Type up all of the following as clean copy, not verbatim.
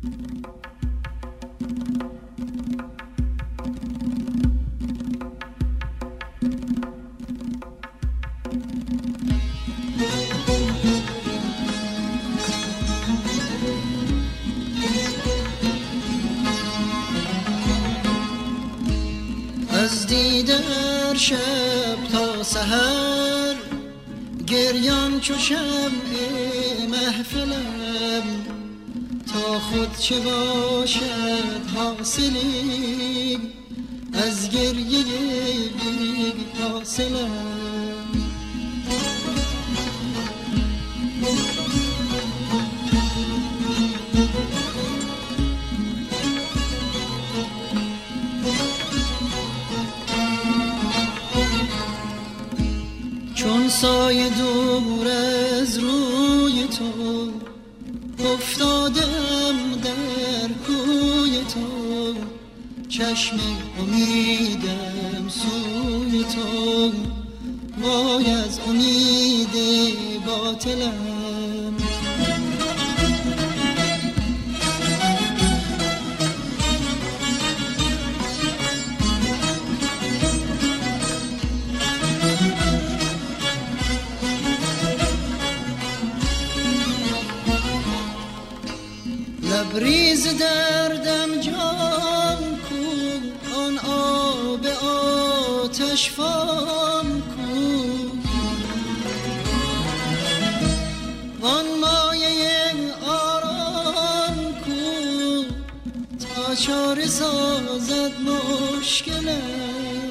از دیدار شب تا سحر گریان چو شمع محفلم، تا خود چه باشد حاصلی از گریه بی حاصلم. چون سایه دور از روی تو افتادم در کوی تو، چشم امیدم سوی تو، وای از امید باطلم. لبریز دردم جام کو، آن آب آتش فام کو، آن مایه آرام کو، تا چاره سازد مشکلم.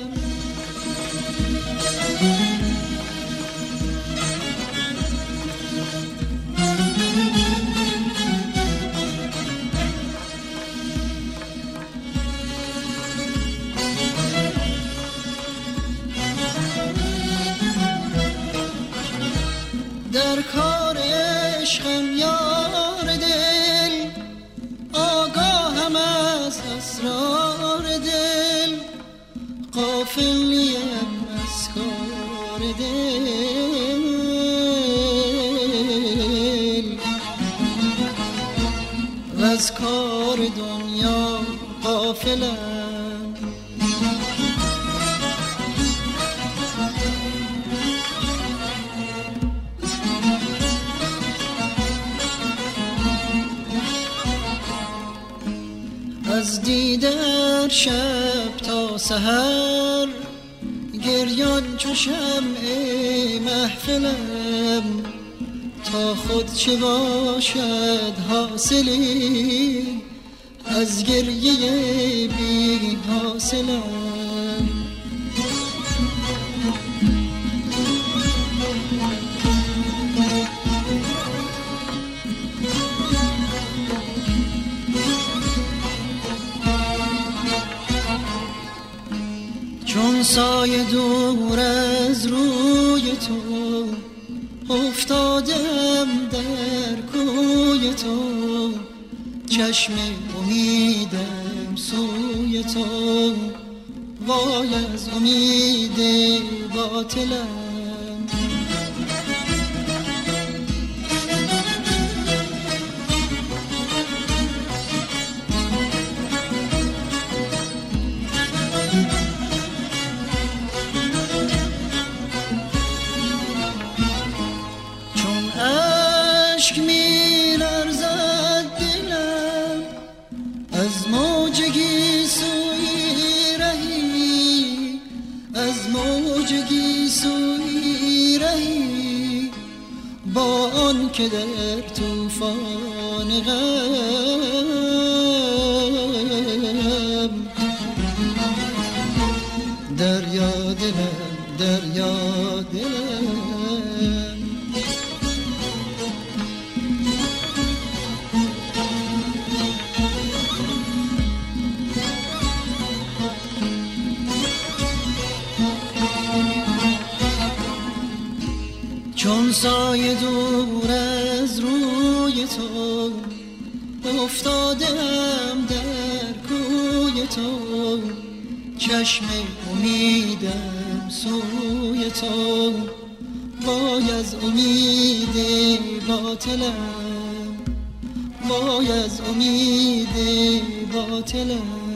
در کار عشقم یار دل، آگاهم از اسرار دل، غافلیم از کار دل، و از کار دنیا غافلم. از دیدار شب تا سحر گریان چو شمع محفلم، تا خود چه باشد حاصلی از گریه بی حاصلم. چون سایه دور از روی تو افتادم در کوی تو، چشم امیدم سوی تو، وای از امید باطلم. اشک می لرزد دلم از موجگی سوی رهی، از موجگی سوی رهی، با آن که در طوفان غم دریا دلم دریا دلم. چون سایه دور از روی تو افتادم در کوی تو، چشم امیدم سوی تو، وای از امید باطلم، وای از امید باطلم.